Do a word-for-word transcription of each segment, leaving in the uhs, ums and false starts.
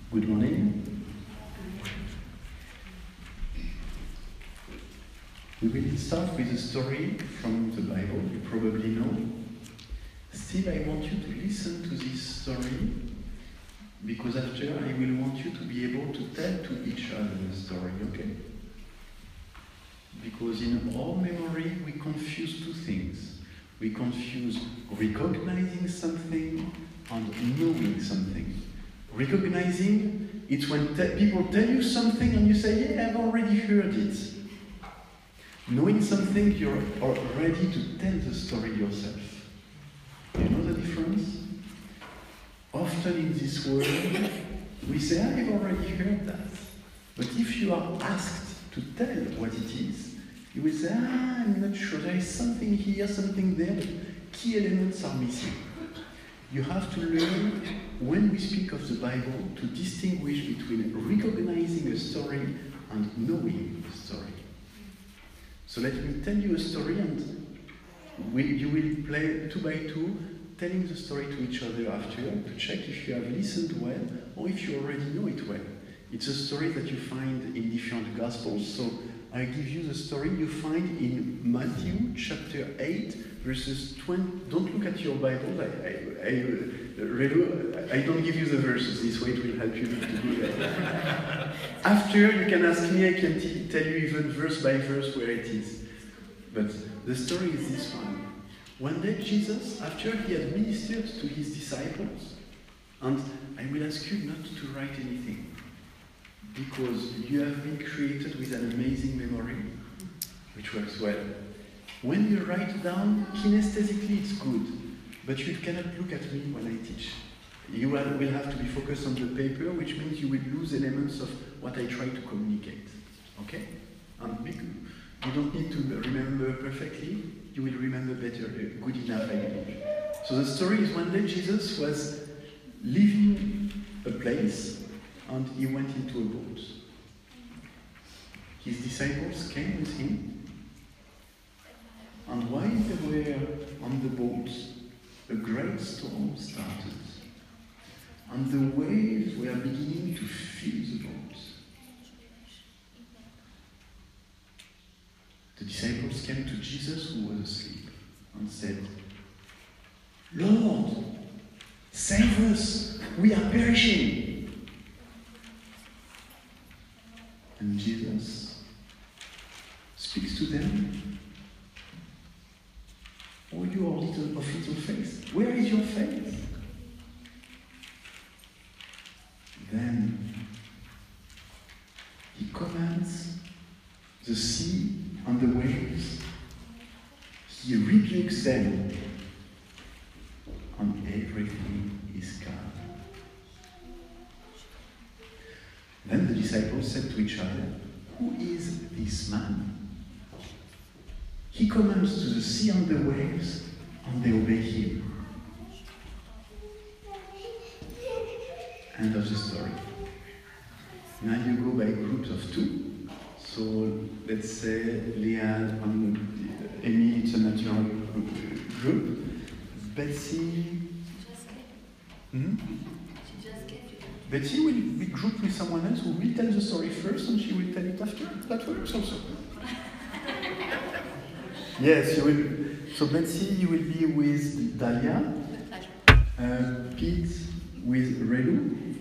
Good morning. We will start with a story from the Bible, you probably know. Still, I want you to listen to this story, because after I will want you to be able to tell to each other the story, okay? Because in our memory, we confuse two things. We confuse recognizing something and knowing something. Recognizing, it's when te- people tell you something and you say, yeah, I've already heard it. Knowing something, you're ready to tell the story yourself. You know the difference? Often in this world, we say, I've already heard that. But if you are asked to tell what it is, you will say, ah, I'm not sure, there is something here, something there, but key elements are missing. You have to learn, when we speak of the Bible, to distinguish between recognizing a story and knowing a story. So let me tell you a story, and we, you will play two by two, telling the story to each other after, to check if you have listened well, or if you already know it well. It's a story that you find in different Gospels, so I give you the story you find in Matthew chapter eight, verses twenty. Don't look at your Bible. I, I, I, I don't give you the verses. This way it will help you to do that. After, you can ask me. I can t- tell you even verse by verse where it is. But the story is this one. One day Jesus, after he had ministered to his disciples, and I will ask you not to write anything, because you have been created with an amazing memory, which works well. When you write down, kinesthetically it's good, but you cannot look at me when I teach. You will have to be focused on the paper, which means you will lose elements of what I try to communicate. Okay? And you don't need to remember perfectly, you will remember better, good enough, I believe. So the story is one day Jesus was leaving a place, and he went into a boat. His disciples came with him, and while they were on the boat, a great storm started, and the waves were beginning to fill the boat. The disciples came to Jesus, who was asleep, and said, Lord, save us, we are perishing. And Jesus speaks to them. Oh, you are little of little faith. Where is your faith? Then he commands the sea and the waves. He rebukes them, and everything is calm. Then the disciples said to each other, who is this man? He commands to the sea and the waves, and they obey him. End of the story. Now you go by groups of two. So let's say Leanne and Emily, it's a natural group. Betsy. Hmm? Betsy will be grouped with someone else who will tell the story first, and she will tell it after. That works also. Yes, you will. So Betsy, you will be with Dahlia. Uh, Pete with Relu.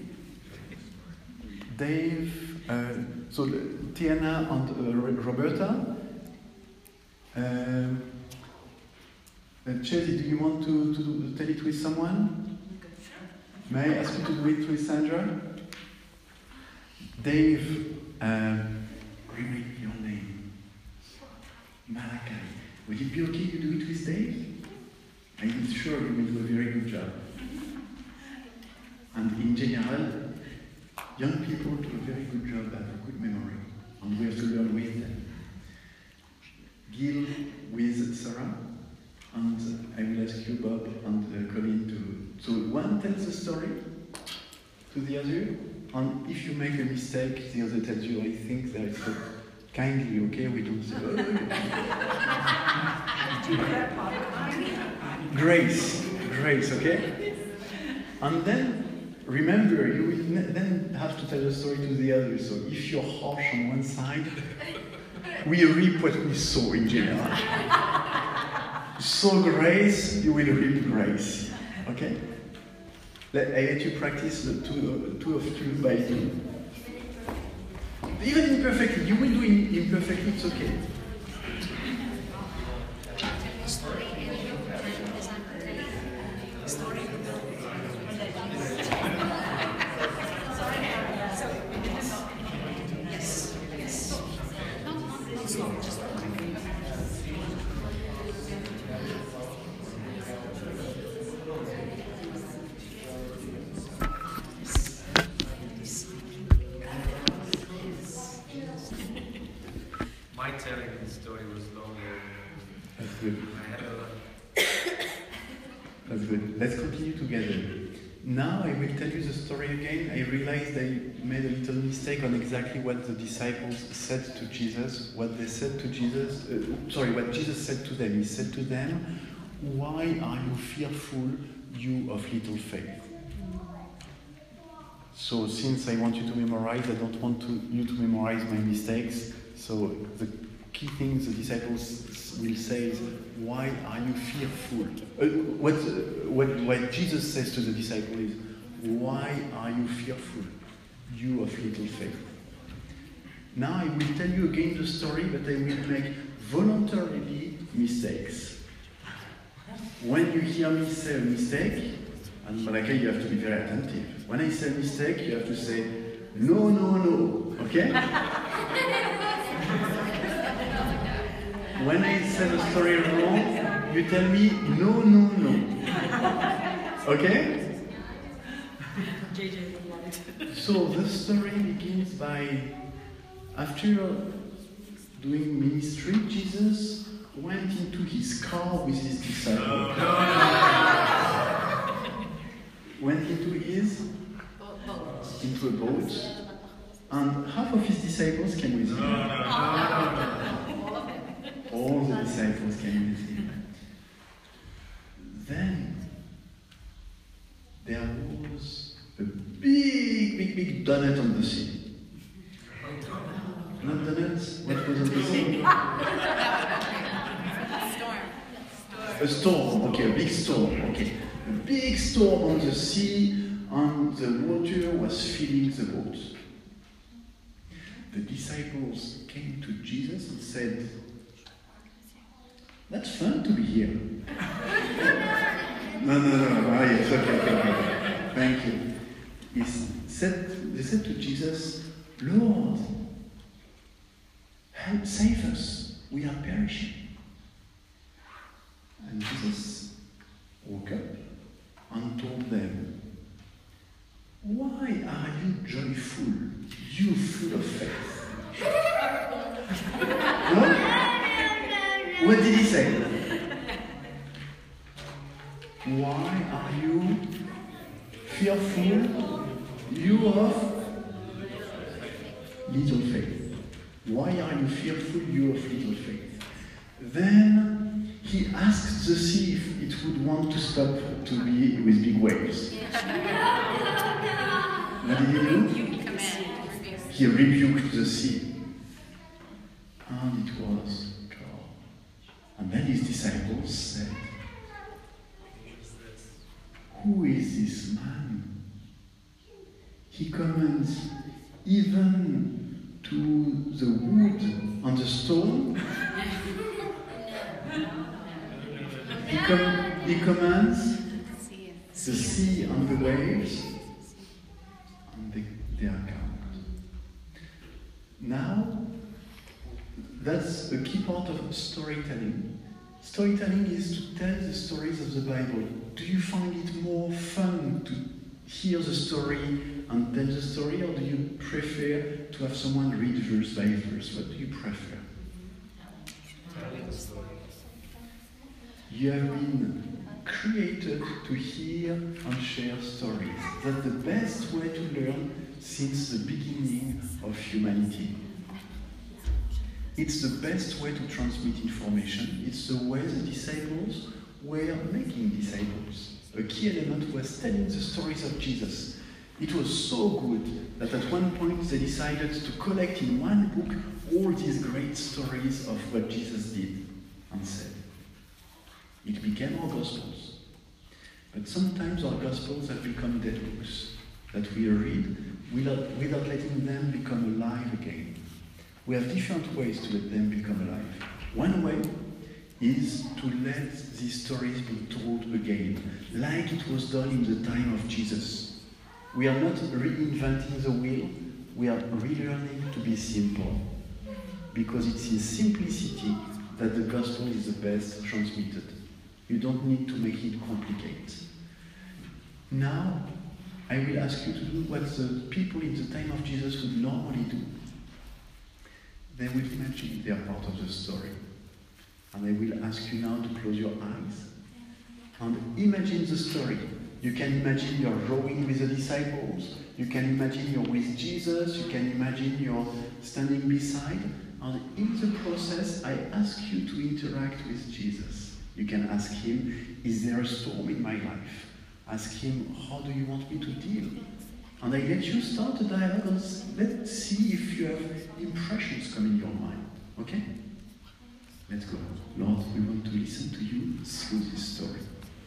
Dave. Uh, so Tiana and uh, Roberta. Um, uh, Chelsea, do you want to, to, to tell it with someone? May I ask you to do it with Sandra? Dave, um, remind me your name. Malachi. Would it be okay you do it with Dave? I'm sure you will do a very good job. And in general, young people do a very good job, have a good memory, and we have to learn with them. Gil with Sarah, and I will ask you, Bob and uh, Colin, to. So one tells a story to the other, and if you make a mistake, the other tells you, I think that it's kindly, okay? We don't say, oh. Grace, grace, okay? And then remember, you will ne- then have to tell the story to the others. So if you're harsh on one side, we reap what we sow in general. Sow grace, you will reap grace. Okay? Let, I let you practice the two, uh, two of you by two. Even imperfectly, you will do it imperfectly, it's okay. My telling the story was longer. That's good. I had a lot. That's good. Let's continue together. Now I will tell you the story again. I realized I made a little mistake on exactly what the disciples said to Jesus. What they said to Jesus, uh, sorry, what Jesus said to them. He said to them, "Why are you fearful, you of little faith?" So since I want you to memorize, I don't want to, you to memorize my mistakes. So the key things the disciples will say is, "Why are you fearful?" Uh, what, uh, what, what Jesus says to the disciples is, "Why are you fearful, you of little faith?" Now I will tell you again the story, but I will make voluntarily mistakes. When you hear me say a mistake, and Malaka, you have to be very attentive. When I say mistake, you have to say, "No, no, no," okay? When I say the story wrong, you tell me, "No, no, no." Okay? So the story begins by, after doing ministry, Jesus went into his car with his disciples. Went into his into a boat, and half of his disciples came with him. All the disciples came with him. Then there was a big, big, big donut on the sea. Not donuts? What was on the sea? A storm. Okay, a big storm. Okay, a big storm on the sea, and the water was filling the boat. The disciples came to Jesus and said, "That's fun to be here." no, no, no, no. Ah, yes, okay, okay, okay. Thank you. He said, they said to Jesus, "Lord, help save us. We are perishing." And Jesus woke up and told them, "Why are you joyful, you full of faith?" No? What did he say? "Why are you fearful, you of little faith?" Why are you fearful, you of little faith? Then he asked the sea if it would want to stop to be with big waves. What did he do? He rebuked the sea. And it was calm. And then his disciples said, "Who is this man? He commands even to the wood and the stone. He, com- he commands the sea and the waves, and they, they are calm." Now, that's a key part of storytelling. Storytelling is to tell the stories of the Bible. Do you find it more fun to hear the story and tell the story, or do you prefer to have someone read verse by verse? What do you prefer? You have been created to hear and share stories. That's the best way to learn since the beginning of humanity. It's the best way to transmit information. It's the way the disciples were making disciples. A key element was telling the stories of Jesus. It was so good that at one point they decided to collect in one book all these great stories of what Jesus did and said. It became our Gospels. But sometimes our Gospels have become dead books that we read without, without letting them become alive again. We have different ways to let them become alive. One way is to let these stories be told again, like it was done in the time of Jesus. We are not reinventing the wheel, we are relearning to be simple, because it's in simplicity that the gospel is the best transmitted. You don't need to make it complicated. Now, I will ask you to do what the people in the time of Jesus would normally do. They will imagine they are part of the story. And I will ask you now to close your eyes and imagine the story. You can imagine you're rowing with the disciples. You can imagine you're with Jesus. You can imagine you're standing beside. And in the process, I ask you to interact with Jesus. You can ask him, is there a storm in my life? Ask him, how do you want me to deal? And I let you start a dialogue and let's see if you have impressions come in your mind. Okay? Let's go. Lord, we want to listen to you through this story.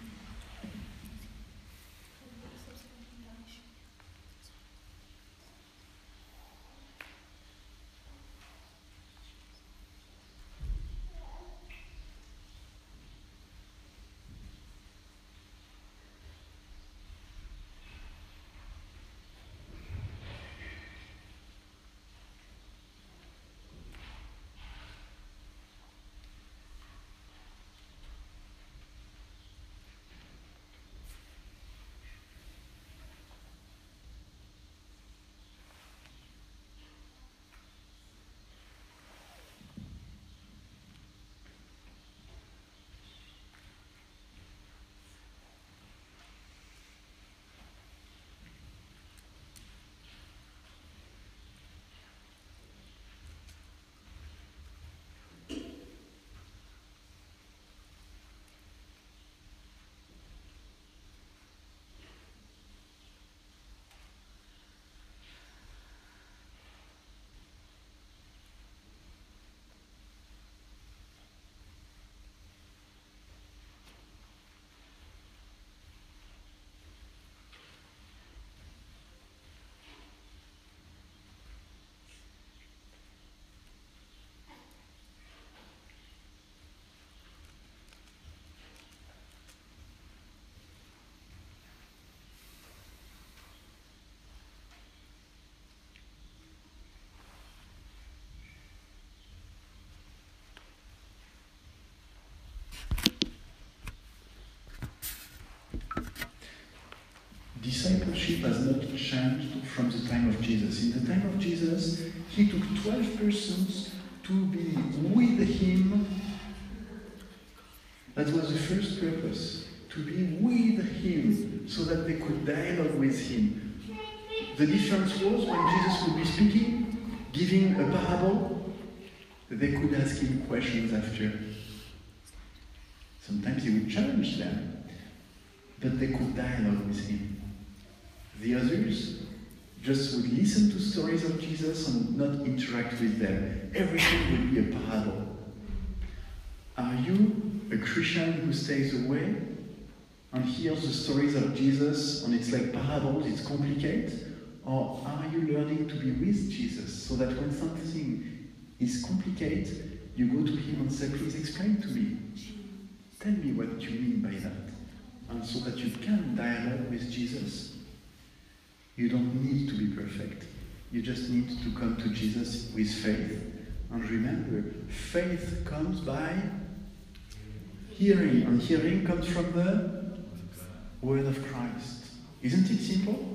Discipleship has not changed from the time of Jesus. In the time of Jesus, he took twelve persons to be with him. That was the first purpose, to be with him so that they could dialogue with him. The difference was when Jesus would be speaking, giving a parable, they could ask him questions after. Sometimes he would challenge them, but they could dialogue with him. The others just would listen to stories of Jesus and not interact with them. Everything would be a parable. Are you a Christian who stays away and hears the stories of Jesus and it's like parables, it's complicated? Or are you learning to be with Jesus so that when something is complicated, you go to him and say, please explain to me. Tell me what you mean by that. And so that you can dialogue with Jesus. You don't need to be perfect. You just need to come to Jesus with faith. And remember, faith comes by hearing. And hearing comes from the word of Christ. Isn't it simple?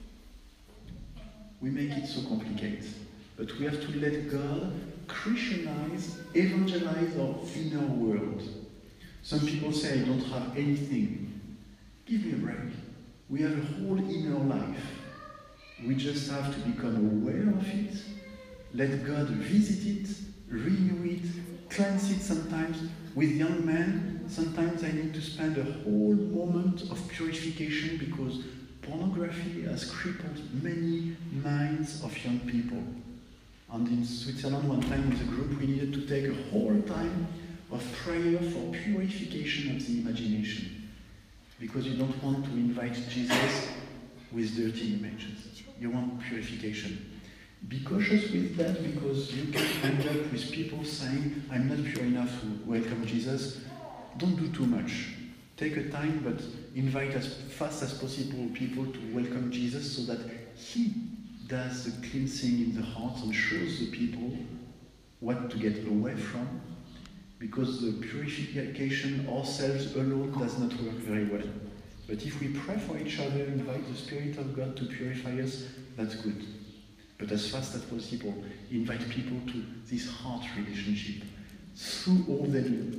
We make it so complicated. But we have to let God Christianize, evangelize our inner world. Some people say, I don't have anything. Give me a break. We have a whole inner life. We just have to become aware of it, let God visit it, renew it, cleanse it sometimes. With young men, sometimes I need to spend a whole moment of purification because Pornography has crippled many minds of young people. And in Switzerland, one time with a group, we needed to take a whole time of prayer for purification of the imagination. Because you don't want to invite Jesus with dirty images. You want purification. Be cautious with that, because you can end up with people saying, I'm not pure enough to welcome Jesus. Don't do too much. Take a time, but invite as fast as possible people to welcome Jesus, so that he does the cleansing in the hearts and shows the people what to get away from, because the purification ourselves alone does not work very well. But if we pray for each other, invite the Spirit of God to purify us, that's good. But as fast as possible, invite people to this heart relationship through all they do.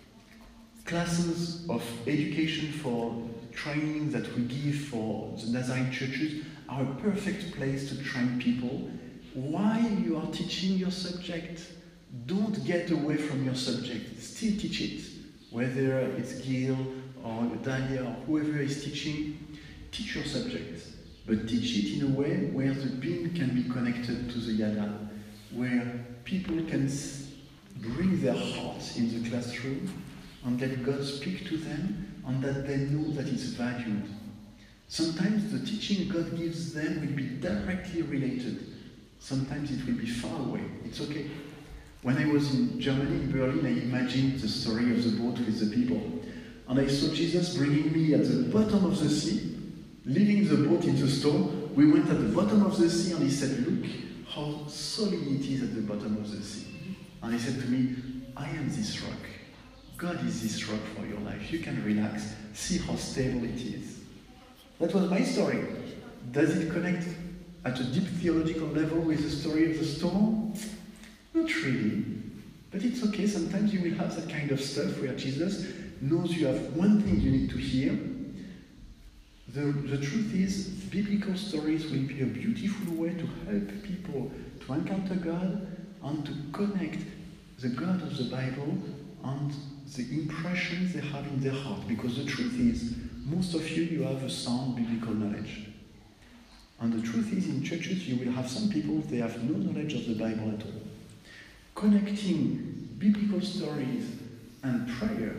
Classes of education for training that we give for the Nazarene churches are a perfect place to train people. While you are teaching your subject, don't get away from your subject. Still teach it. Whether it's Gil or Dalia or whoever is teaching, teach your subject. But teach it in a way where the pin can be connected to the yada, where people can bring their hearts in the classroom and let God speak to them, and that they know that it's valued. Sometimes the teaching God gives them will be directly related. Sometimes it will be far away. It's okay. When I was in Germany, in Berlin, I imagined the story of the boat with the people. And I saw Jesus bringing me at the bottom of the sea, leaving the boat in the storm. We went at the bottom of the sea, and he said, look how solid it is at the bottom of the sea. And he said to me, I am this rock. God is this rock for your life. You can relax. See how stable it is. That was my story. Does it connect at a deep theological level with the story of the storm? Not really. But it's okay. Sometimes you will have that kind of stuff where Jesus knows you have one thing you need to hear. The, the truth is, biblical stories will be a beautiful way to help people to encounter God and to connect the God of the Bible and the impressions they have in their heart. Because the truth is, most of you, you have a sound biblical knowledge. And the truth is, in churches, you will have some people, they have no knowledge of the Bible at all. Connecting biblical stories and prayer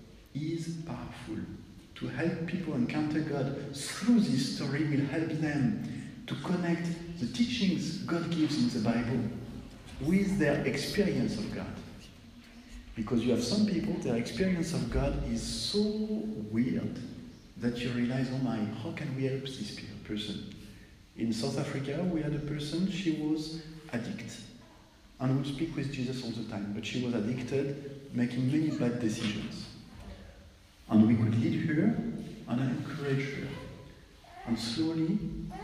is powerful. To help people encounter God through this story will help them to connect the teachings God gives in the Bible with their experience of God. Because you have some people, their experience of God is so weird that you realize, oh my, how can we help this person? In South Africa, we had a person, she was addicted and would speak with Jesus all the time, but she was addicted, making many bad decisions. And we could lead her and encourage her. And slowly,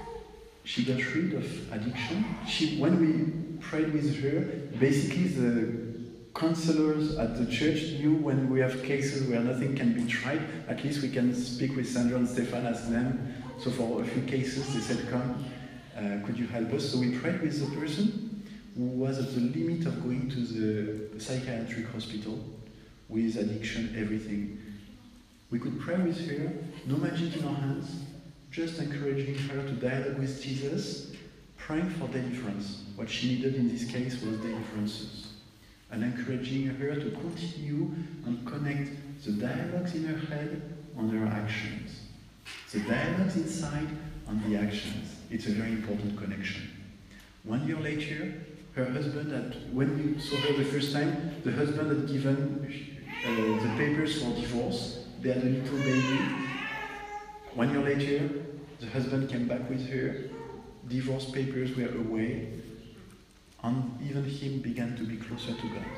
she got rid of addiction. She, when we prayed with her, basically the counselors at the church knew when we have cases where nothing can be tried, at least we can speak with Sandra and Stefan, ask them. So for a few cases, they said, come, uh, could you help us? So we prayed with the person who was at the limit of going to the psychiatric hospital with addiction, everything. We could pray with her, no magic in our hands, just encouraging her to dialogue with Jesus, praying for deliverance. What she needed in this case was deliverances. And encouraging her to continue and connect the dialogues in her head and her actions. The dialogues inside and the actions. It's a very important connection. One year later, her husband had, when we saw her the first time, the husband had given uh, the papers for divorce. They had a little baby. One year later, the husband came back with her. Divorce papers were away. And even him began to be closer to God.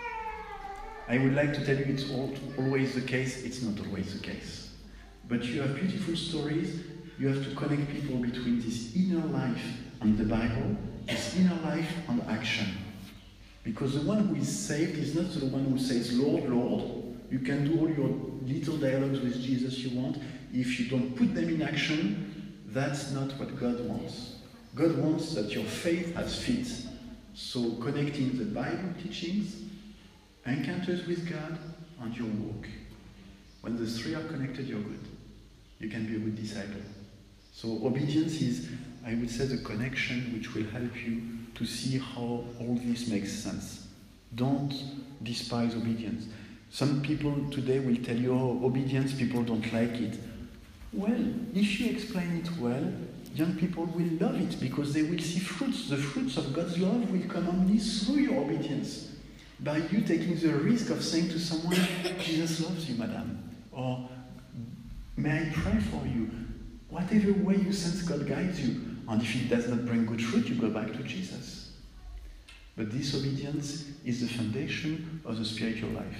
I would like to tell you it's all, always the case. It's not always the case. But you have beautiful stories. You have to connect people between this inner life and the Bible, this inner life and action. Because the one who is saved is not the one who says, Lord, Lord. You can do all your little dialogues with Jesus you want. If you don't put them in action, that's not what God wants. God wants that your faith has feet. So connecting the Bible teachings, encounters with God, and your walk. When the three are connected, you're good. You can be a good disciple. So obedience is, I would say, the connection which will help you to see how all this makes sense. Don't despise obedience. Some people today will tell you, oh, obedience, people don't like it. Well, if you explain it well, young people will love it because they will see fruits. The fruits of God's love will come only through your obedience. By you taking the risk of saying to someone, Jesus loves you, madam. Or, may I pray for you? Whatever way you sense God guides you. And if it does not bring good fruit, you go back to Jesus. But this obedience is the foundation of the spiritual life.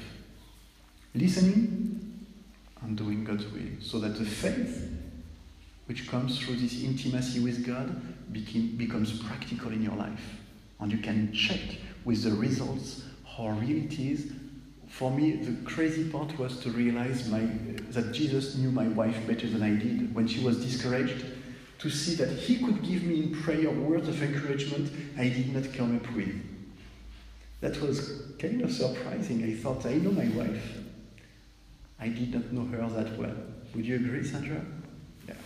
Listening and doing God's will. So that the faith which comes through this intimacy with God became, becomes practical in your life. And you can check with the results how real it is. For me, the crazy part was to realize my, that Jesus knew my wife better than I did. When she was discouraged, to see that he could give me in prayer words of encouragement I did not come up with. That was kind of surprising. I thought, I know my wife. I did not know her that well. Would you agree, Sandra? Yeah.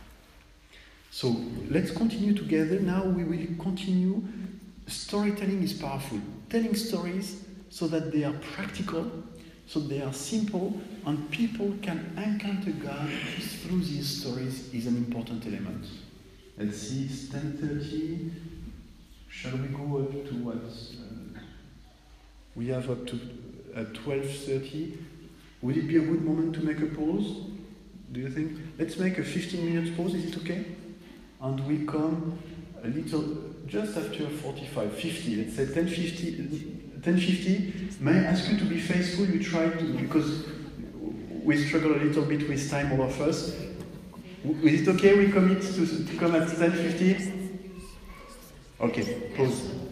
So let's continue together. Now we will continue. Storytelling is powerful. Telling stories so that they are practical, so they are simple, and people can encounter God through these stories is an important element. Let's see, it's ten thirty. Shall we go up to what? Uh, we have up to uh, twelve thirty. Would it be a good moment to make a pause? Do you think? Let's make a fifteen minute pause, is it okay? And we come a little, just after forty-five, fifty, let's say ten fifty. ten fifty, may I ask you to be faithful? You try to, because we struggle a little bit with time, all of us. Is it okay we commit to, to come at ten fifty? Okay, pause.